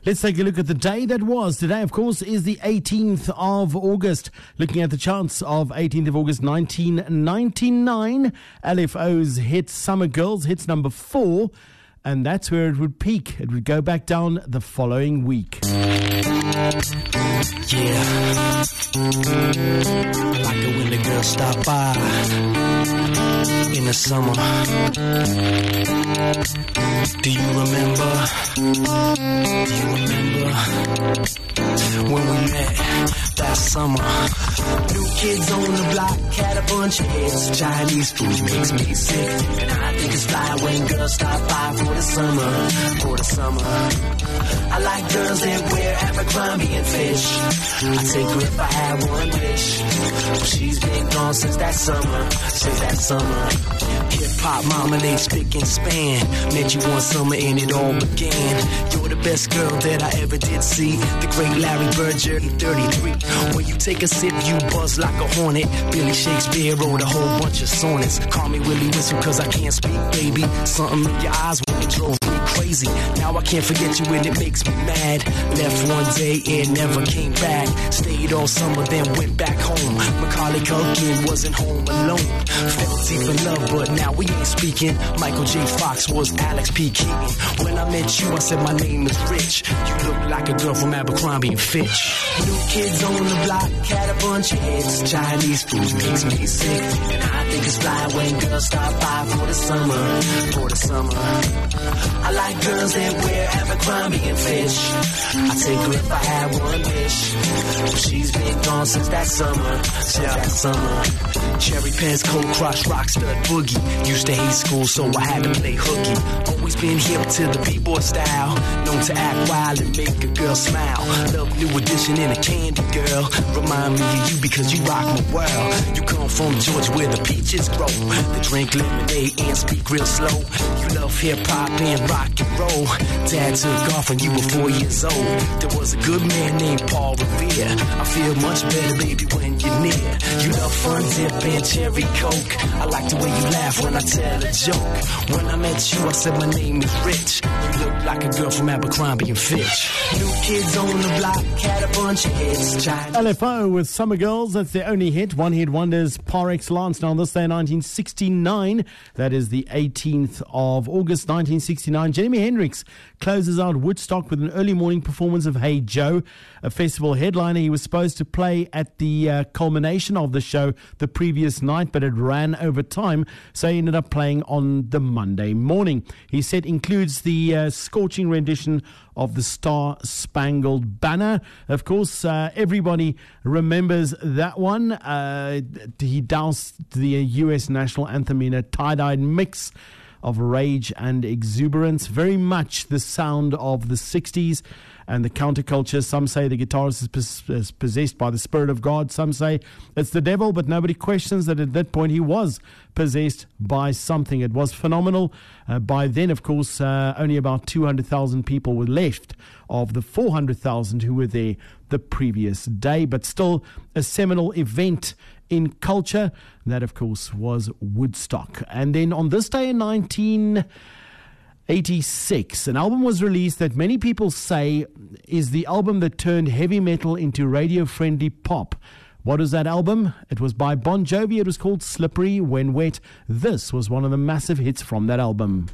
Let's take a look at the day that was. Today, of course, is the 18th of August. Looking at the charts of 18th of August 1999, LFO's hit Summer Girls hits number 4, and that's where it would peak. It would go back down the following week. Yeah, like it when the girls stop by in the summer. Do you remember? When we met that summer? New kids on the block had a bunch of hits. Chinese food makes me sick, and I think it's fly when girls stop by for the summer. I like girls that wear Abercrombie and Fish. I'd take her if I had one wish. She's been gone since that summer. Hip-hop marmalade, spick and span. Met you one summer and it all began. You're the best girl that I ever did see. The great Larry Bird, Journey 33. When you take a sip, you buzz like a hornet. Billy Shakespeare wrote a whole bunch of sonnets. Call me Willie Whistle cause I can't speak, baby. Something in your eyes when it drove me crazy. Now I can't forget you and it makes me mad. Left one day and never came back. Stayed all summer then went back home. Macaulay Culkin wasn't home alone. Felt deep in love but now we ain't speaking. Michael J. Fox was Alex P. Keaton. When I met you I said my name is Rich. You look like a girl from Abercrombie and Fitch. New kids on the block had a bunch of hits. Chinese food makes me sick, and I think it's fly when girls stop by for the summer. I like girls that wear Abercrombie and Fish. I take her if I had one wish. She's been gone since that summer. Cherry pants, cold crush, rock stud boogie. Used to hate school, so I had to play hooky. Always been hip to the b-boy style. Known to act wild and make a girl smile. Love New Edition and a candy girl. Remind me of you because you rock my world. You come from Georgia where the peaches grow. They drink lemonade and speak real slow. You love hip-hop and rock and roll. Dad took off when you were 4 years old. There was a good man named Paul Revere. I feel much better, baby, when you're near. You love fun dip and cherry coke. I like the way you laugh when I tell a joke. When I met you, I said my name is Rich. You look like a girl from Abercrombie and Fitch. New kids on the block had a bunch of hits. LFO with Summer Girls, that's their only hit. One hit wonders par excellence. Now on this day, 1969, that is the 18th of August 1969, Jimi Hendrix closes out Woodstock with an early morning performance of Hey Joe, a festival headliner. He was supposed to play at the culmination of the show the previous night, but it ran over time, so he ended up playing on the Monday morning. His set includes the scorching rendition of the Star Spangled Banner. Of course, everybody remembers that one. He doused the U.S. national anthem in a tie-dyed mix of rage and exuberance, very much the sound of the 60s and the counterculture. Some say the guitarist is possessed by the Spirit of God. Some say it's the devil, but nobody questions that at that point he was possessed by something. It was phenomenal. By then, of course, only about 200,000 people were left of the 400,000 who were there the previous day, but still a seminal event in culture. That, of course, was Woodstock. And then on this day in 1986, an album was released that many people say is the album that turned heavy metal into radio-friendly pop. What is that album? It was by Bon Jovi. It was called Slippery When Wet. This was one of the massive hits from that album.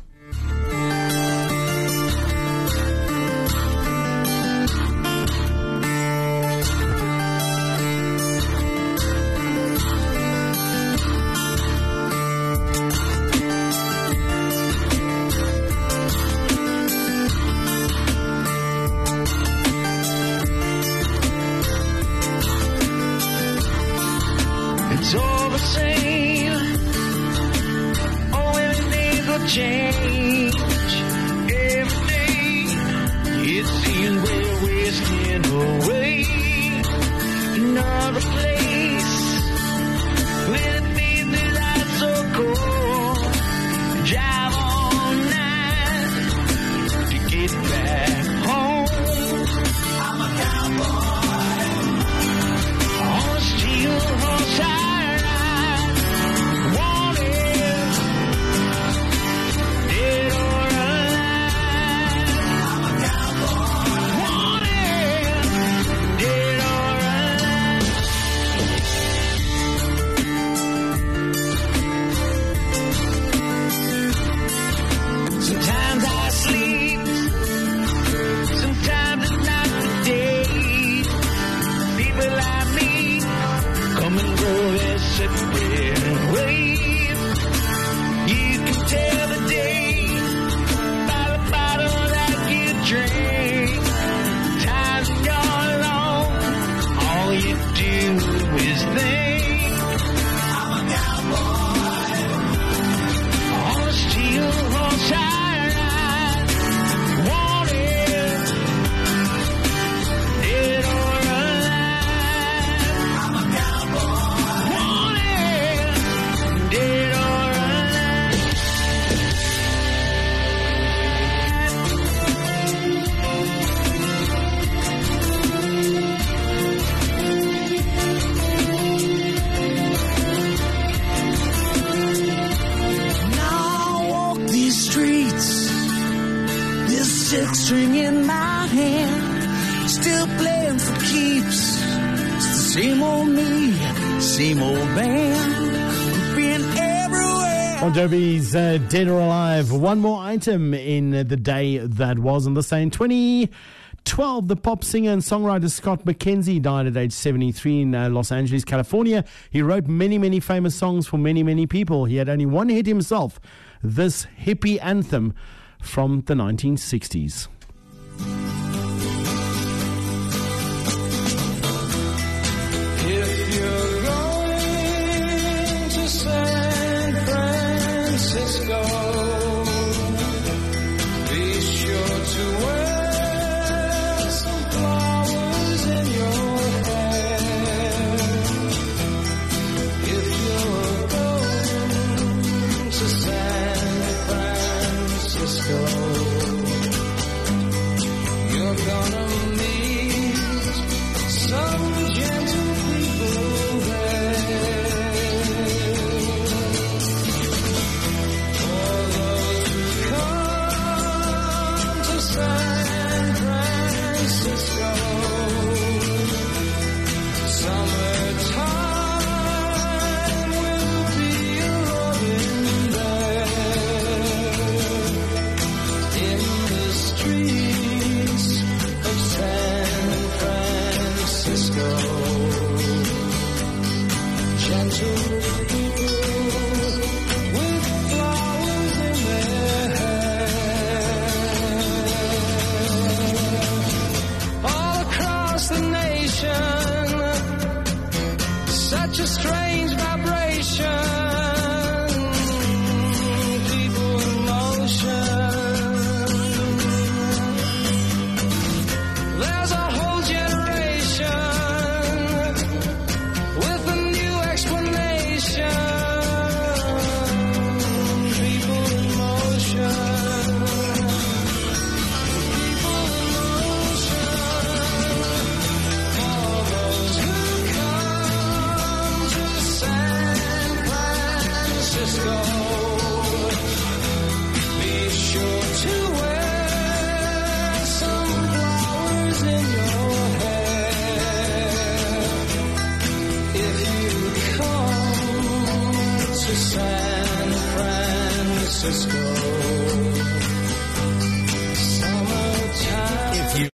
It's all the same. Oh, everything will change. Every day it seems we're wasting away. Another place where it made the lights so cold. Drive all night to get back home. I'm a cowboy on a steel horse. Dead or alive, I'm a cowboy. Same old me, same old band, been everywhere. Bon Jovi's Dead or Alive. One more item in the day that was on the same 2012. The pop singer and songwriter Scott McKenzie died at age 73 in Los Angeles, California. He wrote many, many famous songs for many, many people. He had only one hit himself, this hippie anthem from the 1960s. If you're going to San Francisco, be sure to wear some flowers in your hair. If you're going to San Francisco, you're gonna meet some gentle people there. For those who come to San Francisco, summertime will be a-rolling there. In the streets of San Francisco, gentle people with flowers in their hair. All across the nation,